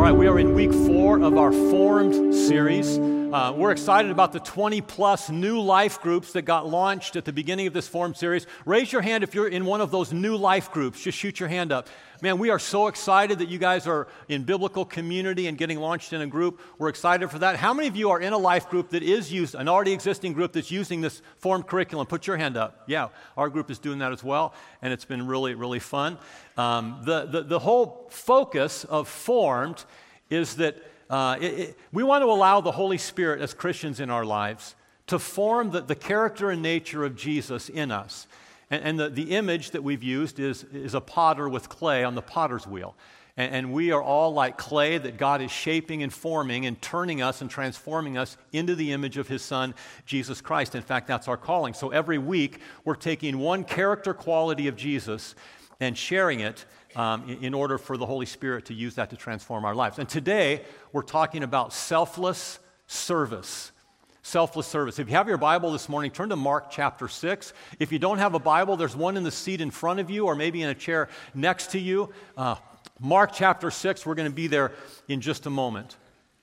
right, we are in week 4 of our Formed series. We're excited about the 20-plus new life groups that got launched at the beginning of this Formed series. Raise your hand if you're in one of those new life groups. Just shoot your hand up. Man, we are so excited that you guys are in biblical community and getting launched in a group. We're excited for that. How many of you are in a life group that is used, an already existing group that's using this Formed curriculum? Put your hand up. Yeah, our group is doing that as well, and it's been really, really fun. The whole focus of Formed is that we want to allow the Holy Spirit as Christians in our lives to form the character and nature of Jesus in us. And the image that we've used is a potter with clay on the potter's wheel. And we are all like clay that God is shaping and forming and turning us and transforming us into the image of His Son, Jesus Christ. In fact, that's our calling. So every week, we're taking one character quality of Jesus and sharing it in order for the Holy Spirit to use that to transform our lives. And today, we're talking about selfless service. Selfless service. If you have your Bible this morning, turn to Mark chapter 6. If you don't have a Bible, there's one in the seat in front of you or maybe in a chair next to you. Mark chapter 6, we're going to be there in just a moment.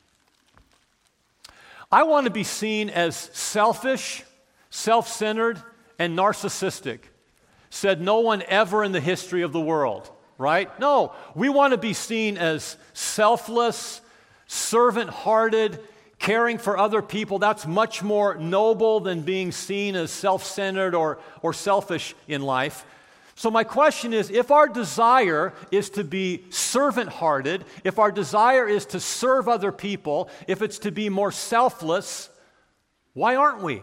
I want to be seen as selfish, self-centered, and narcissistic. Said no one ever in the history of the world, right? No, we want to be seen as selfless, servant-hearted, caring for other people. That's much more noble than being seen as self-centered or selfish in life. So my question is, if our desire is to be servant-hearted, if our desire is to serve other people, if it's to be more selfless, why aren't we?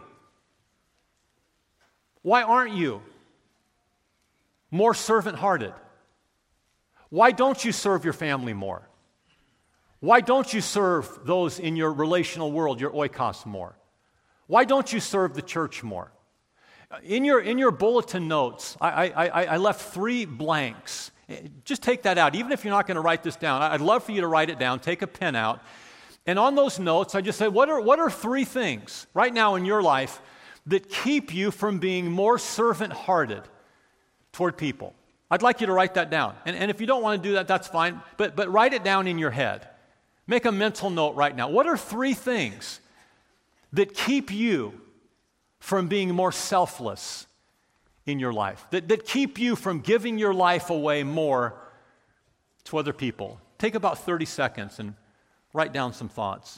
Why aren't you more servant-hearted? Why don't you serve your family more? Why don't you serve those in your relational world, your oikos, more? Why don't you serve the church more? In your bulletin notes, I left 3 blanks. Just take that out. Even if you're not going to write this down, I'd love for you to write it down. Take a pen out. And on those notes, I just said, what are 3 things right now in your life that keep you from being more servant-hearted toward people? I'd like you to write that down. And if you don't want to do that, that's fine. But write it down in your head. Make a mental note right now. What are 3 things that keep you from being more selfless in your life? That keep you from giving your life away more to other people? Take about 30 seconds and write down some thoughts.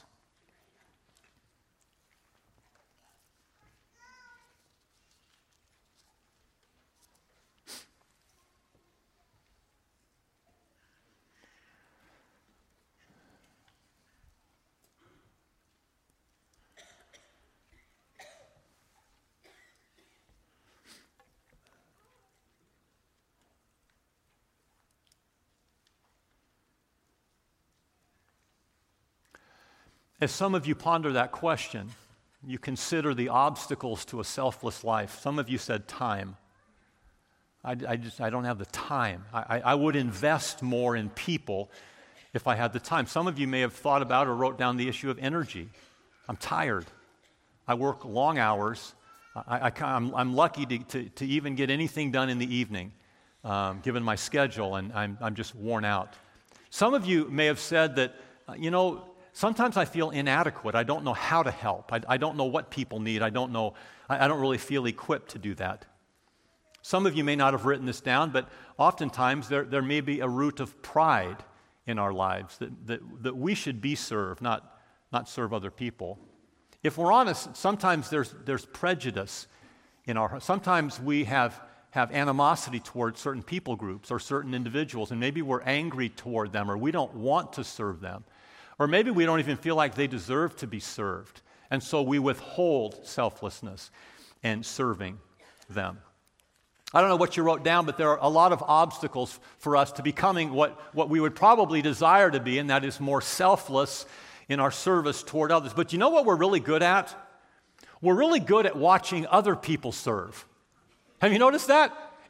As some of you ponder that question, you consider the obstacles to a selfless life. Some of you said time. I don't have the time. I would invest more in people if I had the time. Some of you may have thought about or wrote down the issue of energy. I'm tired. I work long hours. I'm lucky to even get anything done in the evening, given my schedule, and I'm just worn out. Some of you may have said that, sometimes I feel inadequate. I don't know how to help. I don't know what people need. I don't really feel equipped to do that. Some of you may not have written this down, but oftentimes there may be a root of pride in our lives that we should be served, not serve other people. If we're honest, sometimes there's prejudice in our hearts. Sometimes we have animosity towards certain people groups or certain individuals, and maybe we're angry toward them or we don't want to serve them. Or maybe we don't even feel like they deserve to be served. And so we withhold selflessness and serving them. I don't know what you wrote down, but there are a lot of obstacles for us to becoming what we would probably desire to be, and that is more selfless in our service toward others. But you know what we're really good at? We're really good at watching other people serve. Have you noticed that?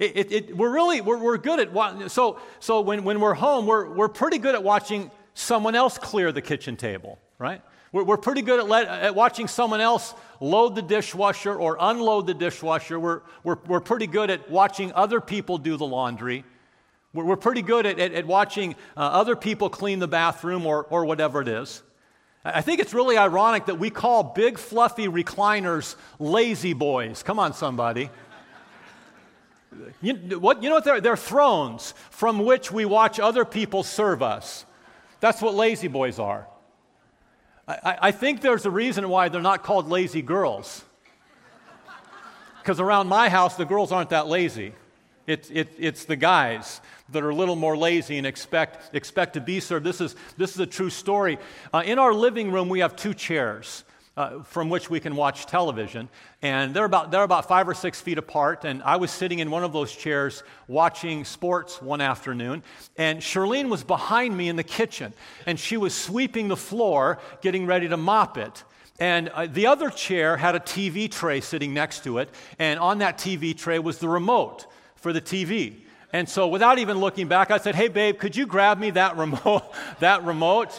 We're good at so when we're home, we're pretty good at watching someone else clear the kitchen table, right? We're pretty good at watching someone else load the dishwasher or unload the dishwasher. We're pretty good at watching other people do the laundry. We're pretty good at watching other people clean the bathroom or whatever it is. I think it's really ironic that we call big, fluffy recliners lazy boys. Come on, somebody. You know what? They're thrones from which we watch other people serve us. That's what lazy boys are. I think there's a reason why they're not called lazy girls. Because around my house, the girls aren't that lazy. It's the guys that are a little more lazy and expect to be served. This is a true story. In our living room, we have 2 chairs from which we can watch television, and they're about 5 or 6 feet apart. And I was sitting in one of those chairs watching sports one afternoon, and Charlene was behind me in the kitchen, and she was sweeping the floor, getting ready to mop it. And the other chair had a TV tray sitting next to it, and on that TV tray was the remote for the TV. And so without even looking back, I said, "Hey, babe, could you grab me that remote?" That remote?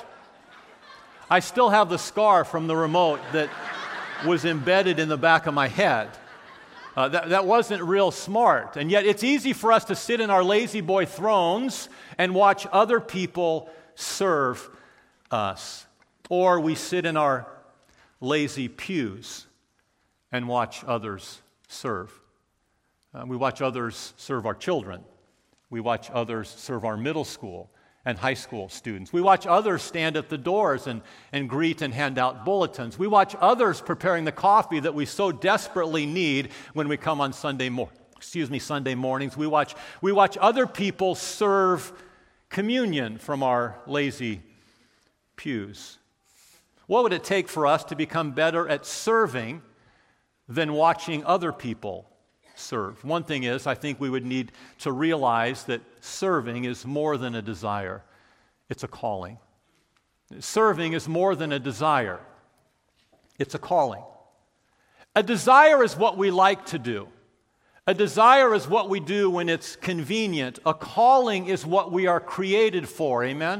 I still have the scar from the remote that was embedded in the back of my head. That wasn't real smart. And yet it's easy for us to sit in our lazy boy thrones and watch other people serve us. Or we sit in our lazy pews and watch others serve. We watch others serve our children. We watch others serve our middle school and high school students. We watch others stand at the doors and greet and hand out bulletins. We watch others preparing the coffee that we so desperately need when we come on Sunday mornings. We watch other people serve communion from our lazy pews. What would it take for us to become better at serving than watching other people serve? One thing is, I think we would need to realize that serving is more than a desire. It's a calling. Serving is more than a desire. It's a calling. A desire is what we like to do. A desire is what we do when it's convenient. A calling is what we are created for. Amen?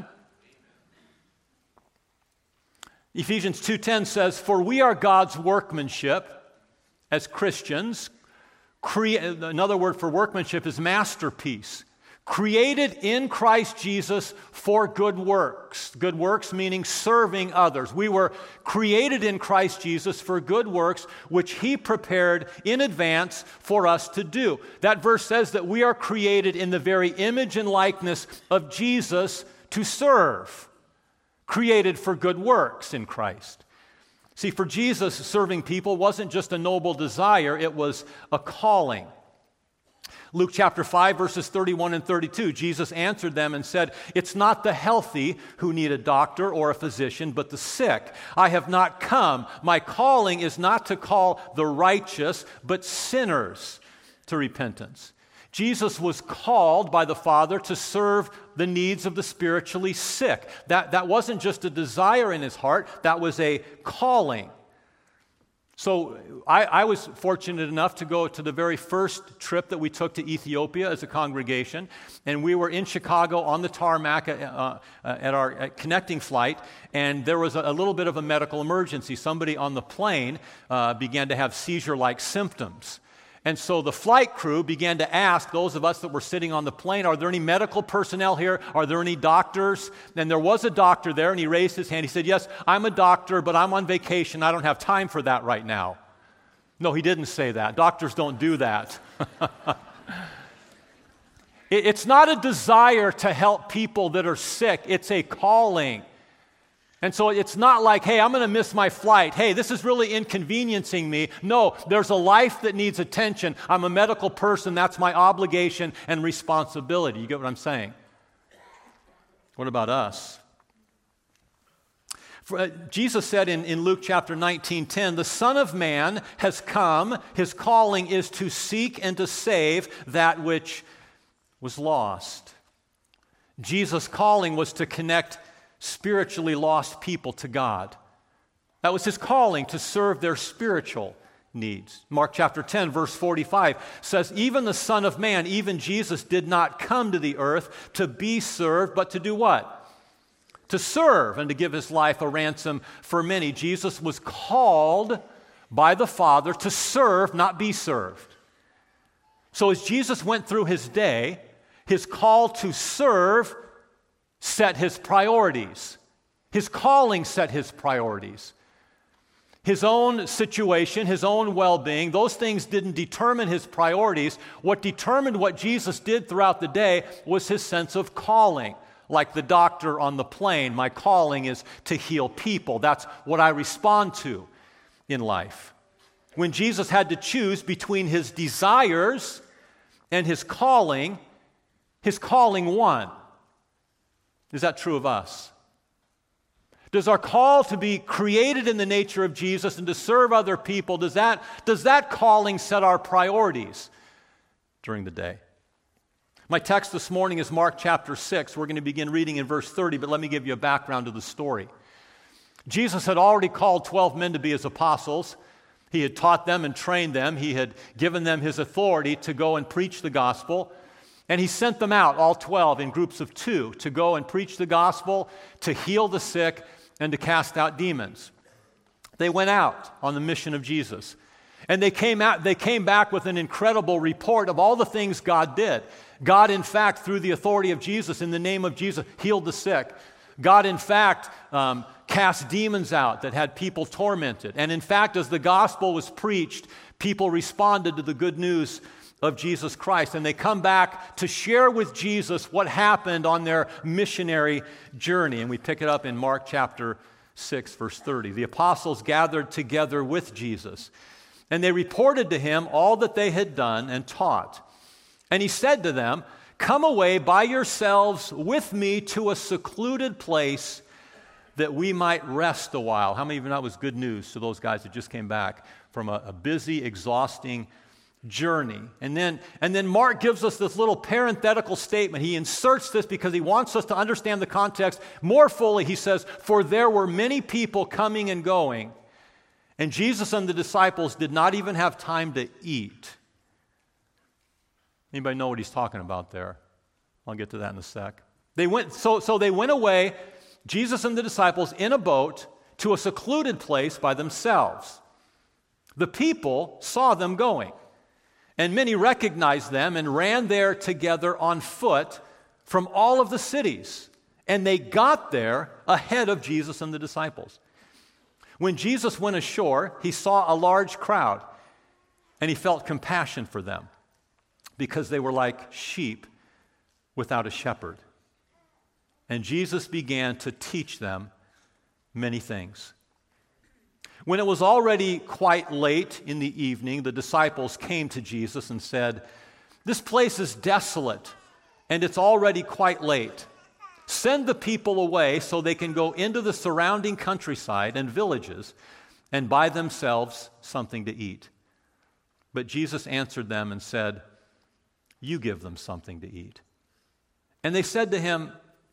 Ephesians 2:10 says, "For we are God's workmanship," as Christians. Another word for workmanship is masterpiece. Created in Christ Jesus for good works. Good works meaning serving others. We were created in Christ Jesus for good works, which He prepared in advance for us to do. That verse says that we are created in the very image and likeness of Jesus to serve. Created for good works in Christ. See, for Jesus, serving people wasn't just a noble desire, it was a calling. Luke chapter 5, verses 31 and 32, Jesus answered them and said, "It's not the healthy who need a doctor or a physician, but the sick. I have not come. My calling is not to call the righteous, but sinners to repentance." Jesus was called by the Father to serve the needs of the spiritually sick. That wasn't just a desire in his heart, that was a calling. So I was fortunate enough to go to the very first trip that we took to Ethiopia as a congregation, and we were in Chicago on the tarmac at our connecting flight, and there was a little bit of a medical emergency. Somebody on the plane began to have seizure-like symptoms. And so the flight crew began to ask those of us that were sitting on the plane, "Are there any medical personnel here? Are there any doctors?" And there was a doctor there, and he raised his hand. He said, "Yes, I'm a doctor, but I'm on vacation. I don't have time for that right now." No, he didn't say that. Doctors don't do that. It's not a desire to help people that are sick. It's a calling. And so it's not like, "Hey, I'm going to miss my flight. Hey, this is really inconveniencing me." No, there's a life that needs attention. I'm a medical person. That's my obligation and responsibility. You get what I'm saying? What about us? Jesus said in Luke chapter 19:10, "The Son of Man has come. His calling is to seek and to save that which was lost." Jesus' calling was to connect spiritually lost people to God. That was his calling, to serve their spiritual needs. Mark chapter 10, verse 45 says, "Even the Son of Man," even Jesus, "did not come to the earth to be served, but to do what? To serve and to give his life a ransom for many." Jesus was called by the Father to serve, not be served. So as Jesus went through his day, His call to serve set his priorities. His calling set his priorities. His own situation, his own well-being, those things didn't determine his priorities. What determined what Jesus did throughout the day was his sense of calling. Like the doctor on the plane, my calling is to heal people. That's what I respond to in life. When Jesus had to choose between his desires and his calling won. Is that true of us? Does our call to be created in the nature of Jesus and to serve other people, does that calling set our priorities during the day? My text this morning is Mark chapter 6. We're going to begin reading in verse 30, but let me give you a background to the story. Jesus had already called 12 men to be his apostles. He had taught them and trained them. He had given them his authority to go and preach the gospel. And he sent them out, all 12, in groups of 2, to go and preach the gospel, to heal the sick, and to cast out demons. They went out on the mission of Jesus. And they came back with an incredible report of all the things God did. God, in fact, through the authority of Jesus, in the name of Jesus, healed the sick. God, in fact, cast demons out that had people tormented. And in fact, as the gospel was preached, people responded to the good news of Jesus Christ. And they come back to share with Jesus what happened on their missionary journey. And we pick it up in Mark chapter 6, verse 30. The apostles gathered together with Jesus, and they reported to him all that they had done and taught. And he said to them, "Come away by yourselves with me to a secluded place that we might rest a while." How many of you know that was good news to those guys that just came back from a busy, exhausting journey? And then Mark gives us this little parenthetical statement. He inserts this because he wants us to understand the context more fully. He says, "For there were many people coming and going, and Jesus and the disciples did not even have time to eat." Anybody know what he's talking about there? I'll get to that in a sec. They went away, Jesus and the disciples, in a boat to a secluded place by themselves. The people saw them going, and many recognized them and ran there together on foot from all of the cities. And they got there ahead of Jesus and the disciples. When Jesus went ashore, he saw a large crowd, and he felt compassion for them because they were like sheep without a shepherd. And Jesus began to teach them many things. When it was already quite late in the evening, the disciples came to Jesus and said, "This place is desolate, and it's already quite late. Send the people away so they can go into the surrounding countryside and villages and buy themselves something to eat." But Jesus answered them and said, "You give them something to eat." And they said to him,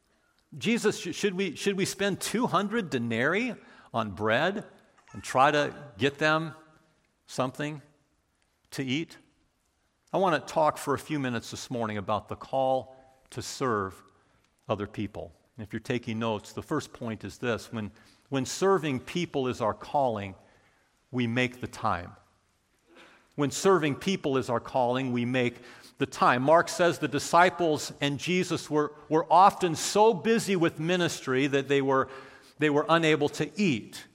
"Jesus, should we spend 200 denarii on bread and try to get them something to eat?" I want to talk for a few minutes this morning about the call to serve other people. And if you're taking notes, the first point is this: when serving people is our calling, we make the time. When serving people is our calling, we make the time. Mark says the disciples and Jesus were often so busy with ministry that they were unable to eat.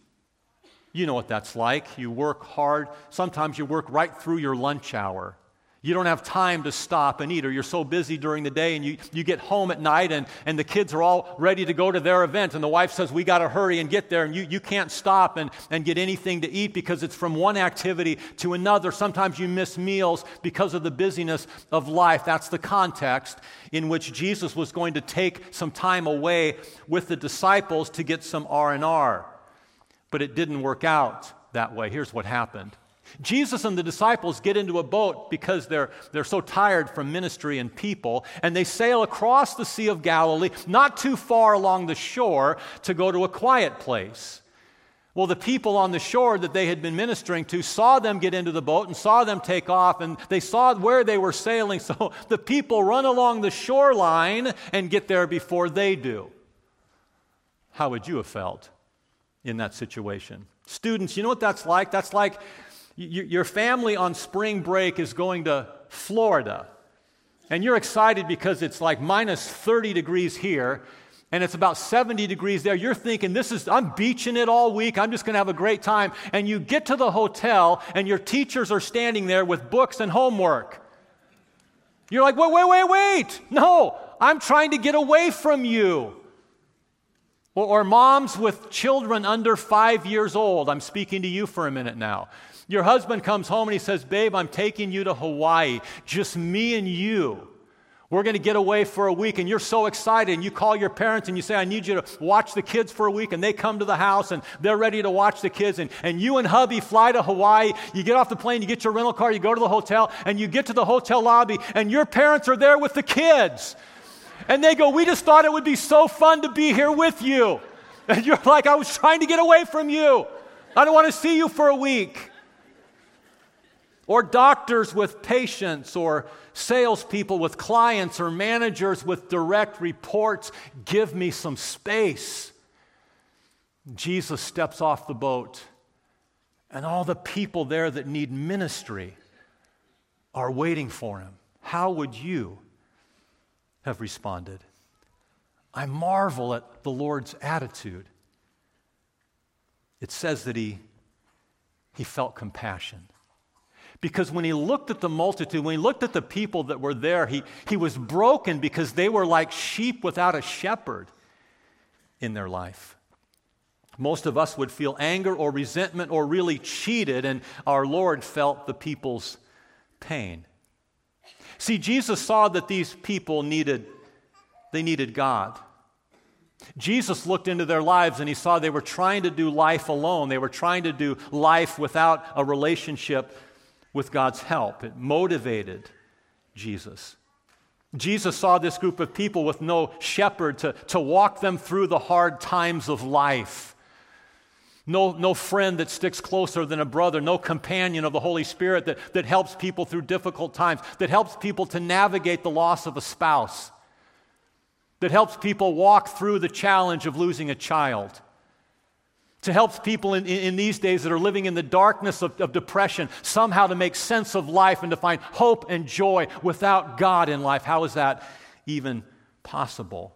You know what that's like. You work hard. Sometimes you work right through your lunch hour. You don't have time to stop and eat, or you're so busy during the day, and you get home at night, and the kids are all ready to go to their event, and the wife says, "We got to hurry and get there," and you can't stop and get anything to eat because it's from one activity to another. Sometimes you miss meals because of the busyness of life. That's the context in which Jesus was going to take some time away with the disciples to get some R&R. But it didn't work out that way. Here's what happened. Jesus and the disciples get into a boat because they're so tired from ministry and people, and they sail across the Sea of Galilee, not too far along the shore, to go to a quiet place. Well, the people on the shore that they had been ministering to saw them get into the boat and saw them take off, and they saw where they were sailing, so the people run along the shoreline and get there before they do. How would you have felt in that situation? Students, you know what that's like? That's like your family on spring break is going to Florida, and you're excited because it's like minus 30 degrees here, and it's about 70 degrees there. You're thinking, I'm beaching it all week. I'm just going to have a great time. And you get to the hotel, and your teachers are standing there with books and homework. You're like, wait. No, I'm trying to get away from you. Or moms with children under 5 years old. I'm speaking to you for a minute now. Your husband comes home and he says, babe, I'm taking you to Hawaii. Just me and you. We're going to get away for a week, and you're so excited, and you call your parents and you say, I need you to watch the kids for a week, and they come to the house, and they're ready to watch the kids, and you and hubby fly to Hawaii. You get off the plane, you get your rental car, you go to the hotel, and you get to the hotel lobby, and your parents are there with the kids. And they go, we just thought it would be so fun to be here with you. And you're like, I was trying to get away from you. I don't want to see you for a week. Or doctors with patients, or salespeople with clients, or managers with direct reports. Give me some space. Jesus steps off the boat, and all the people there that need ministry are waiting for him. How would you have responded? I marvel at the Lord's attitude. It says that he felt compassion. Because when he looked at the multitude, when he looked at the people that were there, he was broken because they were like sheep without a shepherd in their life. Most of us would feel anger or resentment or really cheated, and our Lord felt the people's pain. See, Jesus saw that these people needed God. Jesus looked into their lives and he saw they were trying to do life alone. They were trying to do life without a relationship with God's help. It motivated Jesus. Jesus saw this group of people with no shepherd to walk them through the hard times of life. No friend that sticks closer than a brother, no companion of the Holy Spirit that helps people through difficult times, that helps people to navigate the loss of a spouse, that helps people walk through the challenge of losing a child, to help people in these days that are living in the darkness of depression somehow to make sense of life and to find hope and joy without God in life. How is that even possible?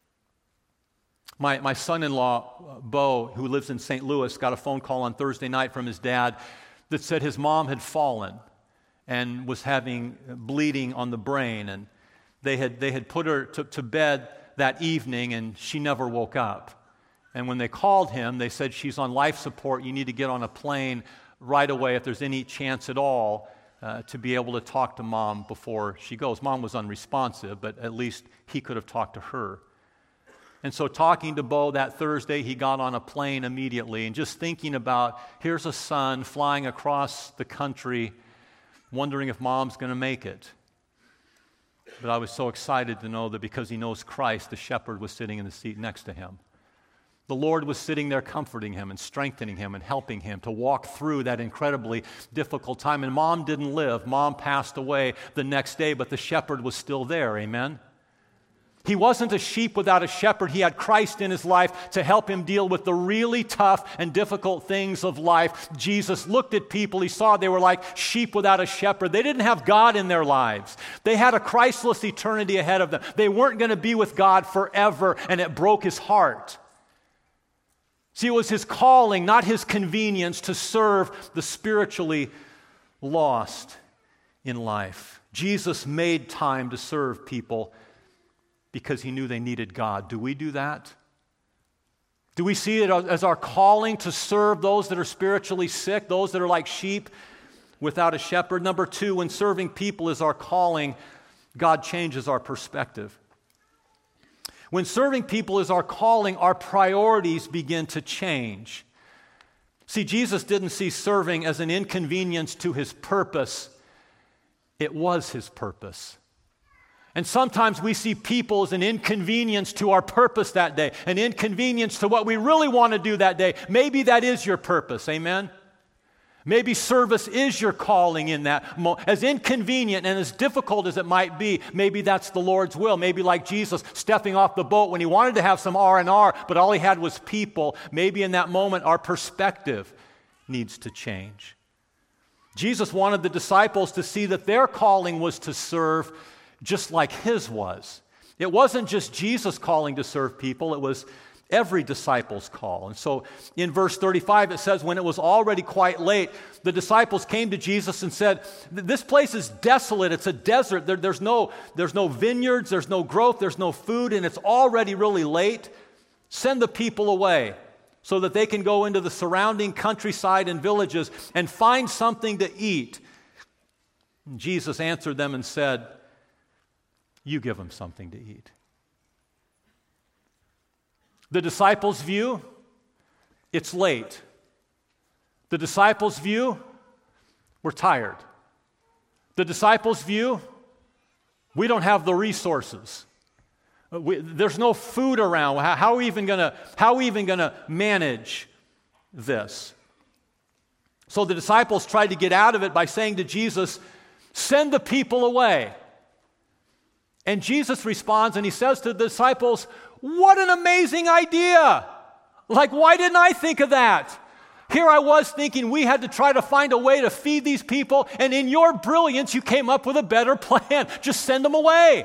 My son-in-law, Bo, who lives in St. Louis, got a phone call on Thursday night from his dad that said his mom had fallen and was having bleeding on the brain, and they had put her to bed that evening, and she never woke up. And when they called him, they said, she's on life support. You need to get on a plane right away if there's any chance at all to be able to talk to Mom before she goes. Mom was unresponsive, but at least he could have talked to her. And so talking to Bo that Thursday, he got on a plane immediately, and just thinking about, here's a son flying across the country, wondering if Mom's going to make it. But I was so excited to know that because he knows Christ, the shepherd was sitting in the seat next to him. The Lord was sitting there comforting him and strengthening him and helping him to walk through that incredibly difficult time. And Mom didn't live. Mom passed away the next day, but the shepherd was still there. Amen? He wasn't a sheep without a shepherd. He had Christ in his life to help him deal with the really tough and difficult things of life. Jesus looked at people. He saw they were like sheep without a shepherd. They didn't have God in their lives. They had a Christless eternity ahead of them. They weren't going to be with God forever, and it broke his heart. See, it was his calling, not his convenience, to serve the spiritually lost in life. Jesus made time to serve people because he knew they needed God. Do we do that? Do we see it as our calling to serve those that are spiritually sick, those that are like sheep without a shepherd? Number two, when serving people is our calling, God changes our perspective. When serving people is our calling, our priorities begin to change. See, Jesus didn't see serving as an inconvenience to his purpose. It was his purpose. And sometimes we see people as an inconvenience to our purpose that day, an inconvenience to what we really want to do that day. Maybe that is your purpose, amen? Maybe service is your calling in that moment. As inconvenient and as difficult as it might be, maybe that's the Lord's will. Maybe like Jesus stepping off the boat when he wanted to have some R&R, but all he had was people. Maybe in that moment our perspective needs to change. Jesus wanted the disciples to see that their calling was to serve just like his was. It wasn't just Jesus calling to serve people, it was every disciple's call. And so in verse 35 it says, when it was already quite late, the disciples came to Jesus and said, this place is desolate, it's a desert, there's no vineyards, there's no growth, there's no food, and it's already really late. Send the people away so that they can go into the surrounding countryside and villages and find something to eat. And Jesus answered them and said, you give them something to eat. The disciples' view, it's late. The disciples' view, we're tired. The disciples' view, we don't have the resources. There's no food around. How are we even gonna manage this? So the disciples tried to get out of it by saying to Jesus, send the people away. And Jesus responds and he says to the disciples, what an amazing idea! Like, why didn't I think of that? Here I was thinking we had to try to find a way to feed these people, and in your brilliance, you came up with a better plan. Just send them away.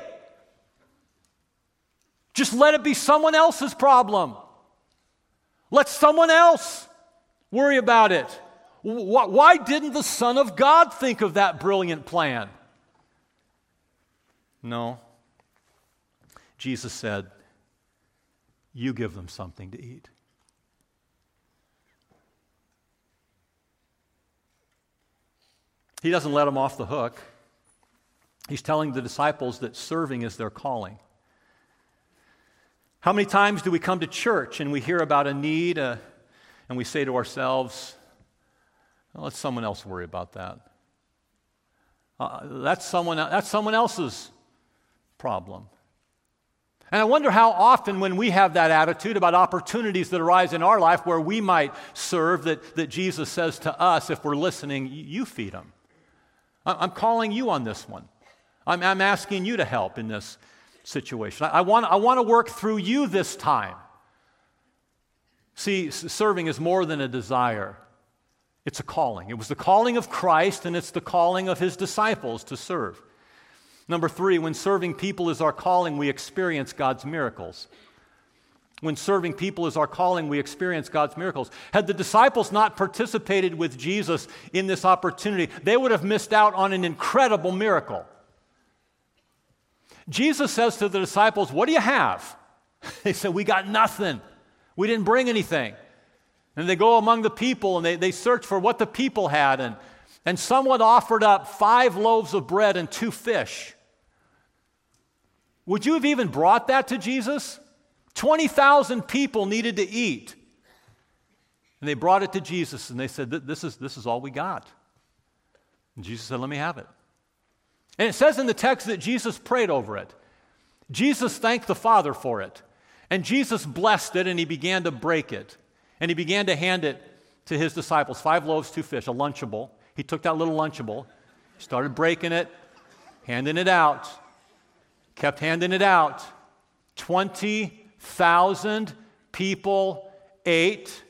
Just let it be someone else's problem. Let someone else worry about it. Why didn't the Son of God think of that brilliant plan? No. Jesus said, you give them something to eat. He doesn't let them off the hook. He's telling the disciples that serving is their calling. How many times do we come to church and we hear about a need and we say to ourselves, well, let someone else worry about that. That's someone else's problem. And I wonder how often when we have that attitude about opportunities that arise in our life where we might serve, that Jesus says to us, if we're listening, you feed them. I'm calling you on this one. I'm asking you to help in this situation. I want to work through you this time. See, serving is more than a desire. It's a calling. It was the calling of Christ, and it's the calling of his disciples to serve. Number 3, when serving people is our calling, we experience God's miracles. When serving people is our calling, we experience God's miracles. Had the disciples not participated with Jesus in this opportunity, they would have missed out on an incredible miracle. Jesus says to the disciples, what do you have? They said, we got nothing. We didn't bring anything. And they go among the people and they search for what the people had. And someone offered up 5 loaves of bread and 2 fish. Would you have even brought that to Jesus? 20,000 people needed to eat. And they brought it to Jesus and they said, this is all we got. And Jesus said, let me have it. And it says in the text that Jesus prayed over it. Jesus thanked the Father for it. And Jesus blessed it and he began to break it. And he began to hand it to his disciples. 5 loaves, 2 fish, a Lunchable. He took that little Lunchable, started breaking it, handing it out. Kept handing it out. 20,000 people ate.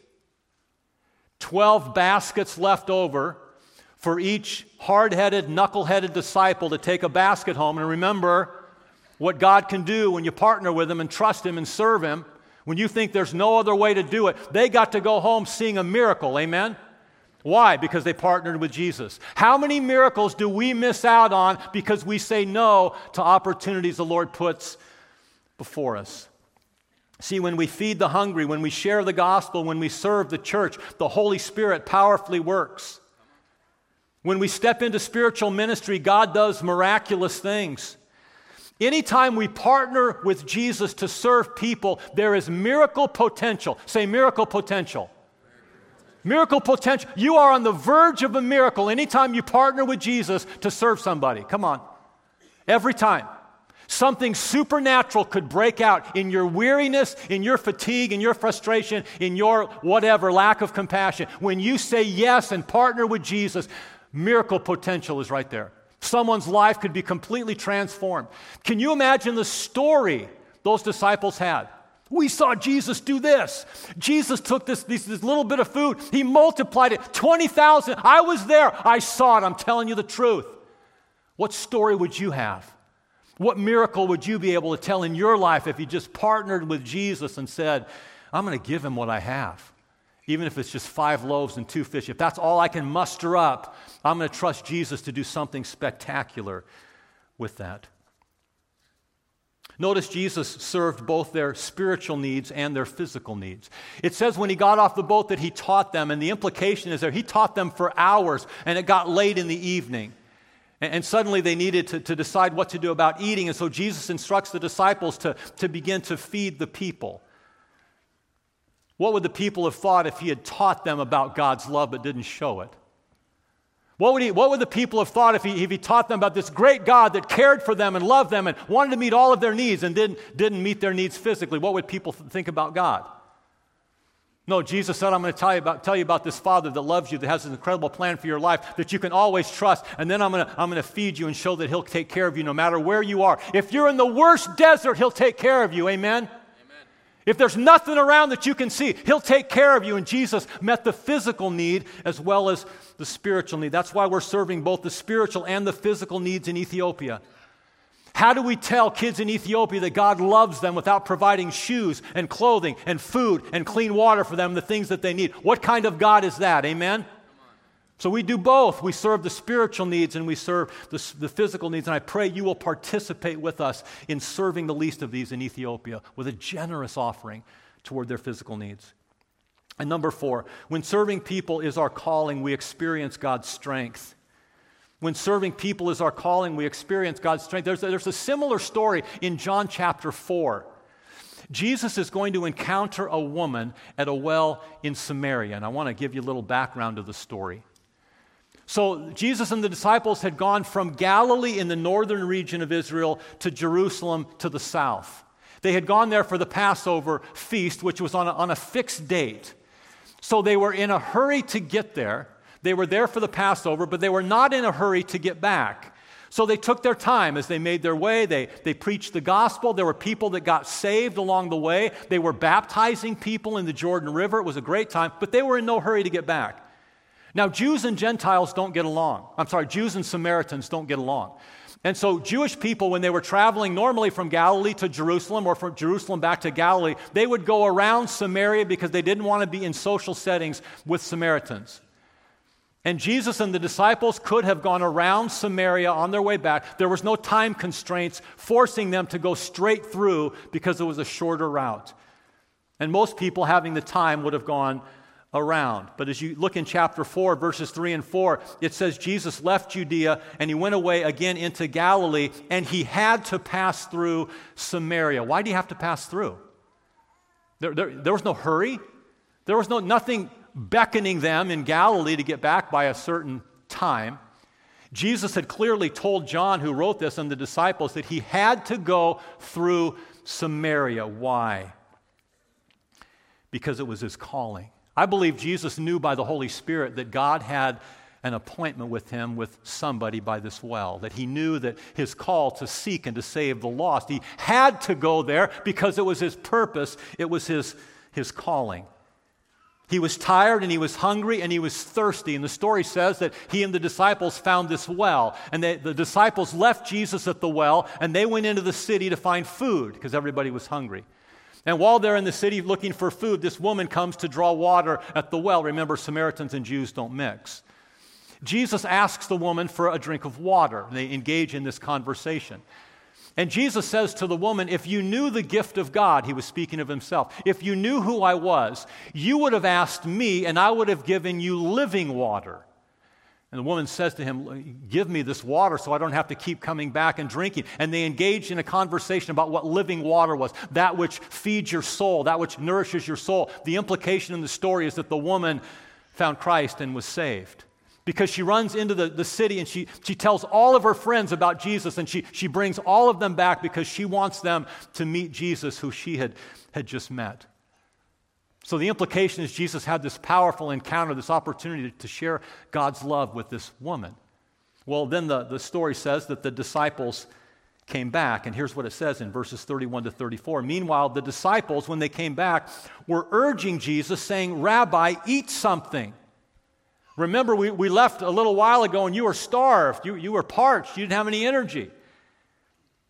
12 baskets left over for each hard-headed, knuckle-headed disciple to take a basket home. And remember what God can do when you partner with him and trust him and serve him. When you think there's no other way to do it, they got to go home seeing a miracle. Amen? Why? Because they partnered with Jesus. How many miracles do we miss out on because we say no to opportunities the Lord puts before us? See, when we feed the hungry, when we share the gospel, when we serve the church, the Holy Spirit powerfully works. When we step into spiritual ministry, God does miraculous things. Anytime we partner with Jesus to serve people, there is miracle potential. Say miracle potential. Miracle potential. You are on the verge of a miracle anytime you partner with Jesus to serve somebody. Come on. Every time. Something supernatural could break out in your weariness, in your fatigue, in your frustration, in your whatever, lack of compassion. When you say yes and partner with Jesus, miracle potential is right there. Someone's life could be completely transformed. Can you imagine the story those disciples had? We saw Jesus do this. Jesus took this little bit of food. He multiplied it. 20,000. I was there. I saw it. I'm telling you the truth. What story would you have? What miracle would you be able to tell in your life if you just partnered with Jesus and said, I'm going to give him what I have, even if it's just 5 loaves and 2 fish. If that's all I can muster up, I'm going to trust Jesus to do something spectacular with that. Notice Jesus served both their spiritual needs and their physical needs. It says when he got off the boat that he taught them, and the implication is that he taught them for hours, and it got late in the evening. And suddenly they needed to decide what to do about eating, and so Jesus instructs the disciples to begin to feed the people. What would the people have thought if he had taught them about God's love but didn't show it? What would the people have thought if he taught them about this great God that cared for them and loved them and wanted to meet all of their needs and didn't meet their needs physically? What would people think about God? No, Jesus said, I'm going to tell you about this Father that loves you, that has an incredible plan for your life that you can always trust, and then I'm going to feed you and show that he'll take care of you no matter where you are. If you're in the worst desert, he'll take care of you. Amen? If there's nothing around that you can see, he'll take care of you. And Jesus met the physical need as well as the spiritual need. That's why we're serving both the spiritual and the physical needs in Ethiopia. How do we tell kids in Ethiopia that God loves them without providing shoes and clothing and food and clean water for them, the things that they need? What kind of God is that? Amen? So we do both. We serve the spiritual needs and we serve the physical needs. And I pray you will participate with us in serving the least of these in Ethiopia with a generous offering toward their physical needs. And number 4, when serving people is our calling, we experience God's strength. When serving people is our calling, we experience God's strength. There's a similar story in John chapter 4. Jesus is going to encounter a woman at a well in Samaria. And I want to give you a little background of the story. So Jesus and the disciples had gone from Galilee in the northern region of Israel to Jerusalem to the south. They had gone there for the Passover feast, which was on a fixed date. So they were in a hurry to get there. They were there for the Passover, but they were not in a hurry to get back. So they took their time as they made their way. They preached the gospel. There were people that got saved along the way. They were baptizing people in the Jordan River. It was a great time, but they were in no hurry to get back. Now, Jews and Gentiles don't get along. Jews and Samaritans don't get along. And so Jewish people, when they were traveling normally from Galilee to Jerusalem or from Jerusalem back to Galilee, they would go around Samaria because they didn't want to be in social settings with Samaritans. And Jesus and the disciples could have gone around Samaria on their way back. There was no time constraints forcing them to go straight through because it was a shorter route. And most people having the time would have gone around. But as you look in chapter 4, verses 3 and 4, it says Jesus left Judea and he went away again into Galilee, and he had to pass through Samaria. Why do you have to pass through? There was no hurry. There was nothing beckoning them in Galilee to get back by a certain time. Jesus had clearly told John, who wrote this, and the disciples that he had to go through Samaria. Why? Because it was his calling. I believe Jesus knew by the Holy Spirit that God had an appointment with him with somebody by this well, that he knew that his call to seek and to save the lost, he had to go there because it was his purpose, it was his calling. He was tired and he was hungry and he was thirsty. And the story says that he and the disciples found this well. And the disciples left Jesus at the well and they went into the city to find food because everybody was hungry. And while they're in the city looking for food, this woman comes to draw water at the well. Remember, Samaritans and Jews don't mix. Jesus asks the woman for a drink of water. They engage in this conversation. And Jesus says to the woman, if you knew the gift of God, he was speaking of himself, if you knew who I was, you would have asked me and I would have given you living water. And the woman says to him, give me this water so I don't have to keep coming back and drinking. And they engaged in a conversation about what living water was, that which feeds your soul, that which nourishes your soul. The implication in the story is that the woman found Christ and was saved. Because she runs into the city and she tells all of her friends about Jesus, and she brings all of them back because she wants them to meet Jesus, who she had just met. So the implication is Jesus had this powerful encounter, this opportunity to share God's love with this woman. Well, then the story says that the disciples came back, and here's what it says in verses 31 to 34. Meanwhile, the disciples, when they came back, were urging Jesus, saying, Rabbi, eat something. Remember, we left a little while ago and you were starved, you were parched, you didn't have any energy.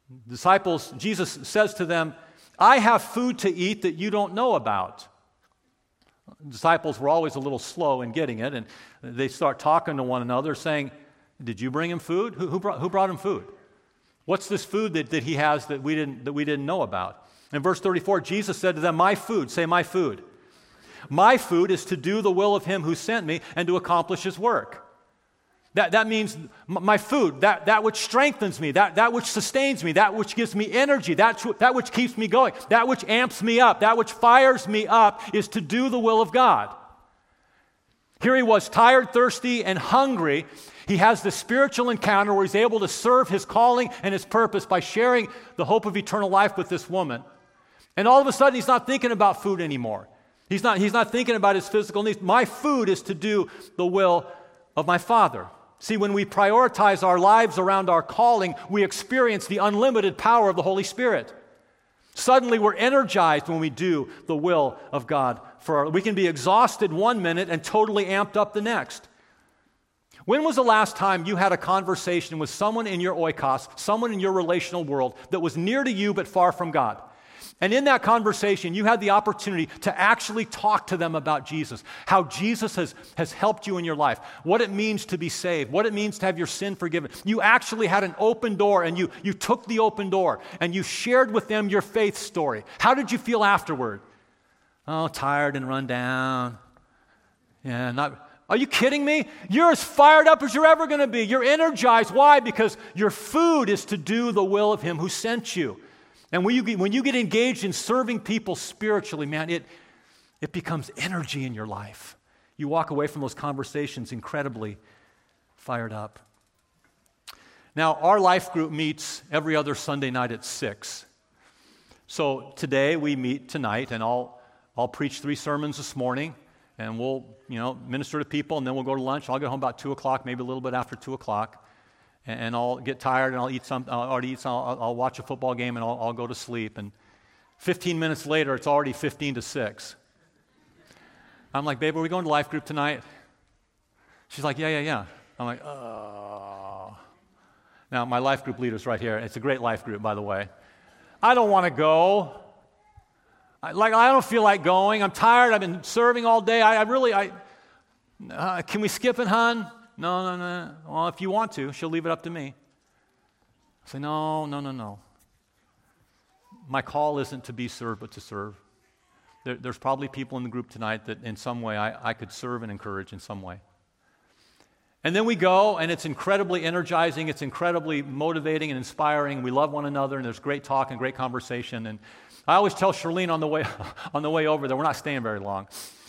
Disciples, Jesus says to them, I have food to eat that you don't know about. Disciples were always a little slow in getting it, and they start talking to one another saying, did you bring him food? Who brought him food? What's this food that he has that we didn't know about? In verse 34, Jesus said to them, my food, say my food. My food is to do the will of him who sent me and to accomplish his work. That means my food, that which strengthens me, that which sustains me, that which gives me energy, that which keeps me going, that which amps me up, that which fires me up is to do the will of God. Here he was, tired, thirsty, and hungry. He has the spiritual encounter where he's able to serve his calling and his purpose by sharing the hope of eternal life with this woman. And all of a sudden, he's not thinking about food anymore. He's not thinking about his physical needs. My food is to do the will of my Father. See, when we prioritize our lives around our calling, we experience the unlimited power of the Holy Spirit. Suddenly, we're energized when we do the will of God. We can be exhausted one minute and totally amped up the next. When was the last time you had a conversation with someone in your oikos, someone in your relational world that was near to you but far from God? And in that conversation, you had the opportunity to actually talk to them about Jesus, how Jesus has helped you in your life, what it means to be saved, what it means to have your sin forgiven. You actually had an open door, and you took the open door, and you shared with them your faith story. How did you feel afterward? Oh, tired and run down. Yeah, Are you kidding me? You're as fired up as you're ever going to be. You're energized. Why? Because your food is to do the will of him who sent you. And when you get engaged in serving people spiritually, man, it becomes energy in your life. You walk away from those conversations incredibly fired up. Now, our life group meets every other Sunday night at 6. So today we meet tonight, and I'll preach 3 sermons this morning, and we'll minister to people, and then we'll go to lunch. I'll get home about 2 o'clock, maybe a little bit after 2 o'clock. And I'll get tired, and I'll eat something. I'll watch a football game, and I'll go to sleep. And 15 minutes later, it's already 15 to 6. I'm like, babe, are we going to life group tonight? She's like, yeah. I'm like, oh. Now, my life group leader's right here. It's a great life group, by the way. I don't want to go. I don't feel like going. I'm tired. I've been serving all day. Can we skip it, hon? No. Well, if you want to, she'll leave it up to me. I say, no. My call isn't to be served, but to serve. There's probably people in the group tonight that in some way I could serve and encourage in some way. And then we go, and it's incredibly energizing. It's incredibly motivating and inspiring. We love one another, and there's great talk and great conversation. And I always tell Charlene on the way over there, we're not staying very long.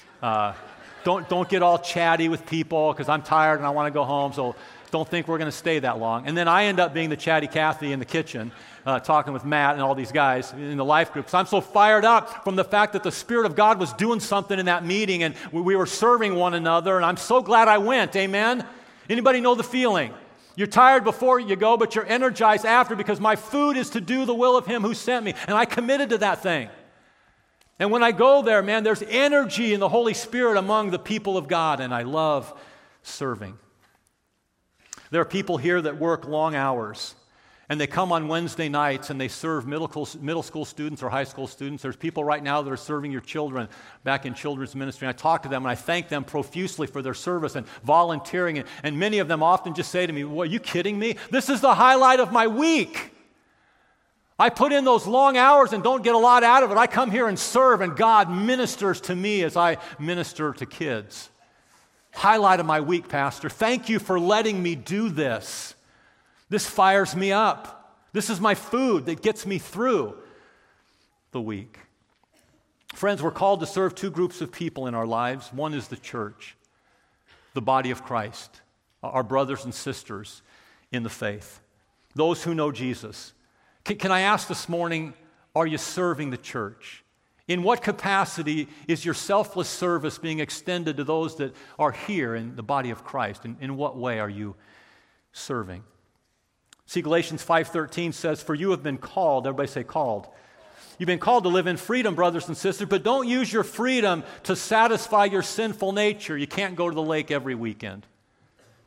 Don't get all chatty with people because I'm tired and I want to go home, so don't think we're going to stay that long. And then I end up being the chatty Cathy in the kitchen, talking with Matt and all these guys in the life group. So I'm so fired up from the fact that the Spirit of God was doing something in that meeting, and we were serving one another, and I'm so glad I went, amen? Anybody know the feeling? You're tired before you go, but you're energized after, because my food is to do the will of him who sent me, and I committed to that thing. And when I go there, man, there's energy in the Holy Spirit among the people of God, and I love serving. There are people here that work long hours, and they come on Wednesday nights and they serve middle school students or high school students. There's people right now that are serving your children back in children's ministry. And I talk to them and I thank them profusely for their service and volunteering. And many of them often just say to me, well, are you kidding me? This is the highlight of my week. I put in those long hours and don't get a lot out of it. I come here and serve, and God ministers to me as I minister to kids. Highlight of my week, Pastor. Thank you for letting me do this. This fires me up. This is my food that gets me through the week. Friends, we're called to serve 2 groups of people in our lives. One is the church, the body of Christ, our brothers and sisters in the faith, those who know Jesus. Can I ask this morning, are you serving the church? In what capacity is your selfless service being extended to those that are here in the body of Christ? In what way are you serving? See, Galatians 5:13 says, for you have been called, everybody say called. You've been called to live in freedom, brothers and sisters, but don't use your freedom to satisfy your sinful nature. You can't go to the lake every weekend.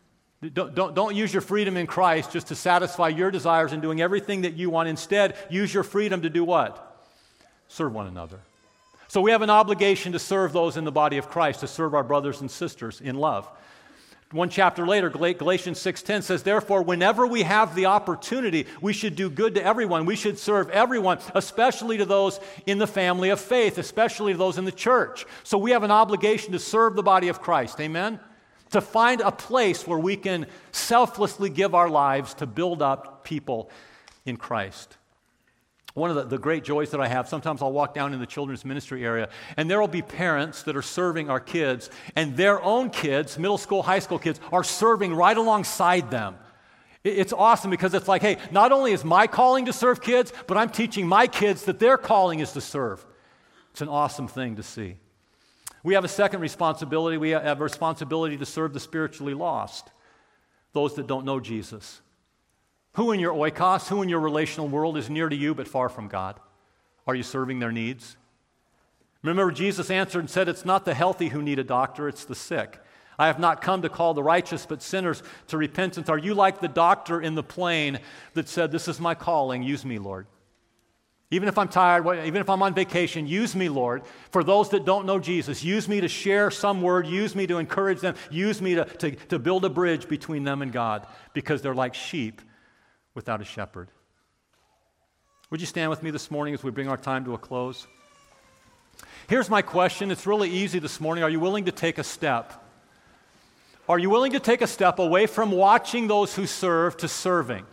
Don't use your freedom in Christ just to satisfy your desires and doing everything that you want. Instead, use your freedom to do what? Serve one another. So we have an obligation to serve those in the body of Christ, to serve our brothers and sisters in love. One chapter later, Galatians 6:10 says, therefore, whenever we have the opportunity, we should do good to everyone. We should serve everyone, especially to those in the family of faith, especially to those in the church. So we have an obligation to serve the body of Christ. Amen? To find a place where we can selflessly give our lives to build up people in Christ. One of the great joys that I have, sometimes I'll walk down in the children's ministry area, and there will be parents that are serving our kids, and their own kids, middle school, high school kids, are serving right alongside them. It's awesome because it's like, hey, not only is my calling to serve kids, but I'm teaching my kids that their calling is to serve. It's an awesome thing to see. We have a second responsibility. We have a responsibility to serve the spiritually lost, those that don't know Jesus. Who in your oikos, who in your relational world is near to you but far from God? Are you serving their needs? Remember, Jesus answered and said, it's not the healthy who need a doctor, it's the sick. I have not come to call the righteous but sinners to repentance. Are you like the doctor in the plane that said, this is my calling, use me, Lord? Even if I'm tired, even if I'm on vacation, use me, Lord. For those that don't know Jesus, use me to share some word, use me to encourage them, use me to build a bridge between them and God, because they're like sheep without a shepherd. Would you stand with me this morning as we bring our time to a close? Here's my question. It's really easy this morning. Are you willing to take a step? Are you willing to take a step away from watching those who serve to serving?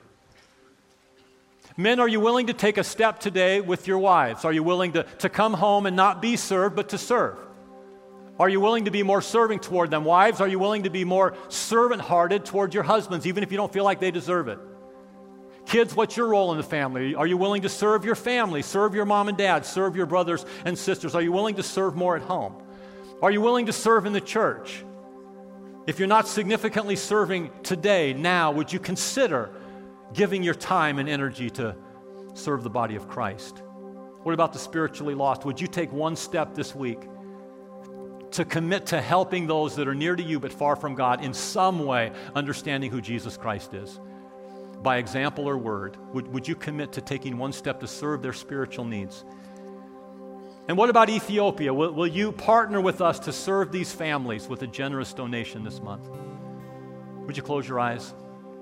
Men, are you willing to take a step today with your wives? Are you willing to come home and not be served, but to serve? Are you willing to be more serving toward them? Wives, are you willing to be more servant-hearted toward your husbands, even if you don't feel like they deserve it? Kids, what's your role in the family? Are you willing to serve your family, serve your mom and dad, serve your brothers and sisters? Are you willing to serve more at home? Are you willing to serve in the church? If you're not significantly serving today, now, would you consider giving your time and energy to serve the body of Christ? What about the spiritually lost? Would you take one step this week to commit to helping those that are near to you but far from God in some way, understanding who Jesus Christ is? By example or word, would you commit to taking one step to serve their spiritual needs? And what about Ethiopia? Will you partner with us to serve these families with a generous donation this month? Would you close your eyes?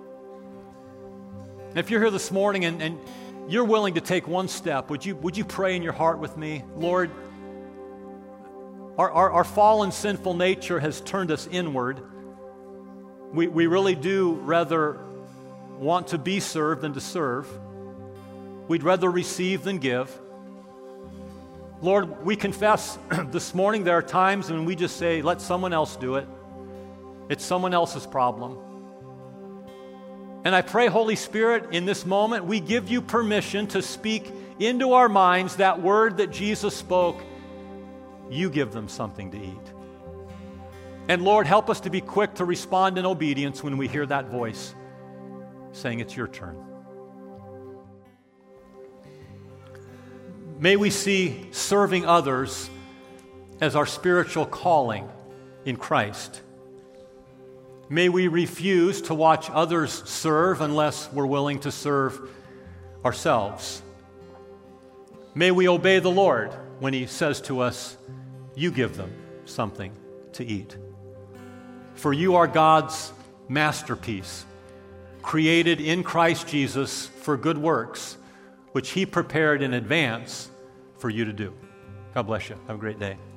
If you're here this morning and you're willing to take one step, would you pray in your heart with me? Lord, our fallen sinful nature has turned us inward. We really do rather want to be served than to serve. We'd rather receive than give. Lord, we confess this morning there are times when we just say, let someone else do it. It's someone else's problem. And I pray, Holy Spirit, in this moment, we give you permission to speak into our minds that word that Jesus spoke. You give them something to eat. And Lord, help us to be quick to respond in obedience when we hear that voice saying it's your turn. May we see serving others as our spiritual calling in Christ. May we refuse to watch others serve unless we're willing to serve ourselves. May we obey the Lord when He says to us, you give them something to eat. For you are God's masterpiece, created in Christ Jesus for good works, which He prepared in advance for you to do. God bless you. Have a great day.